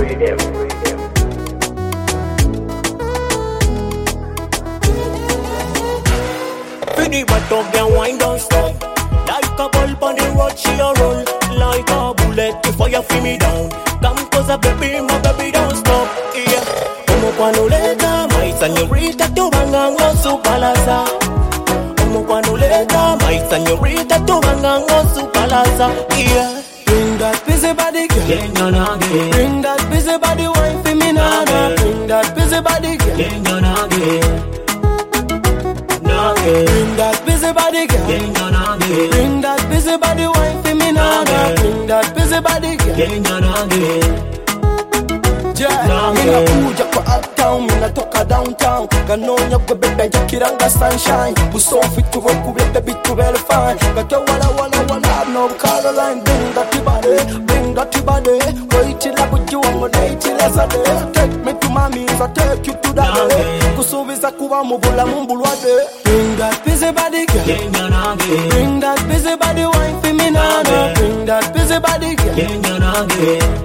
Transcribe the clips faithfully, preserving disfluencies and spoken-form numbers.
rhythm. Pretty but don't get wind don't stop. Like a bulb on the road, she a roll. Like a bullet before you feel me down. Come cause a baby, my baby don't stop. Yeah. Como cuando leta, my señorita, tu bangango su palaza. Como cuando leta, my señorita, tu bangango su palaza. Yeah. Bring that busy body, girl. Yeah, no, no, yeah. Bring that busy body, wine for me, nah, nah. Bring that busy body, girl. Yeah, no, no, yeah. No, yeah. Bring that busy body, girl. Yeah, no, no, yeah. Bring that busy body, wine for me, nah, nah. Bring that busy body, girl. Yeah, no, no, yeah. Yeah, mina kuja kwa uptown, mina toka downtown. Ganonya gwe bebe njakiranga sunshine. Busofi tuwe kubye baby tubele fine. Gato wala wala wala no Caroline. Bring that body, bring that body. Wait till I put you on my day till I say. Take me to mommy, so take you to that day. Kusubiza kuwa mubula mumbulwade. Bring that busy body girl. Yeah, no, no, yeah. Bring that busy body wine for me now. Bring that busy body girl. Yeah, no, no, yeah.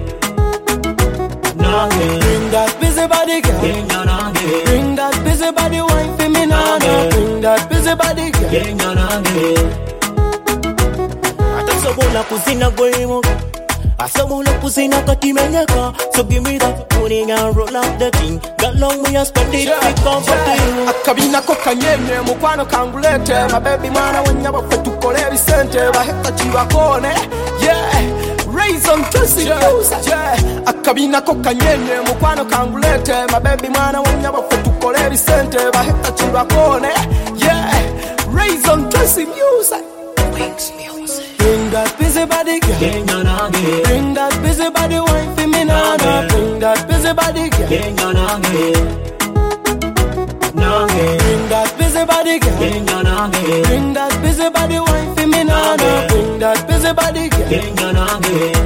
Bring that busy body girl. Yeah, no, no, yeah. Bring that busy body wine for me now. Bring that busy body girl. Yeah, no, no, yeah. Atasobola kuzina gwemo, asobola kuzina katimenyaka. So give me that tuning and roll up the thing. Got long me a spend it Yeah, big comforting. yeah. Akabina ko kanyenye mukwano kangulete. My baby mwana wanyaba fe tukole bisente. Baheka chibakone. Yeah. Raise on Tosi yeah, yeah. Akabina ko kanyenye mukwano kangulete. My baby mwana wanyaba fe tukole bisente. Baheka chibakone. Yeah. Raise on Tosi music. Wings music. Bring that busy body girl. Yeah, no, no, yeah. Bring that busy body wine for me now. Bring that busy body girl. Yeah, no, no, yeah. No, yeah. Bring that busy body girl. Yeah, no, no, yeah. Bring that busy body wine for me now. Bring that busy body girl. Yeah, no, no, yeah.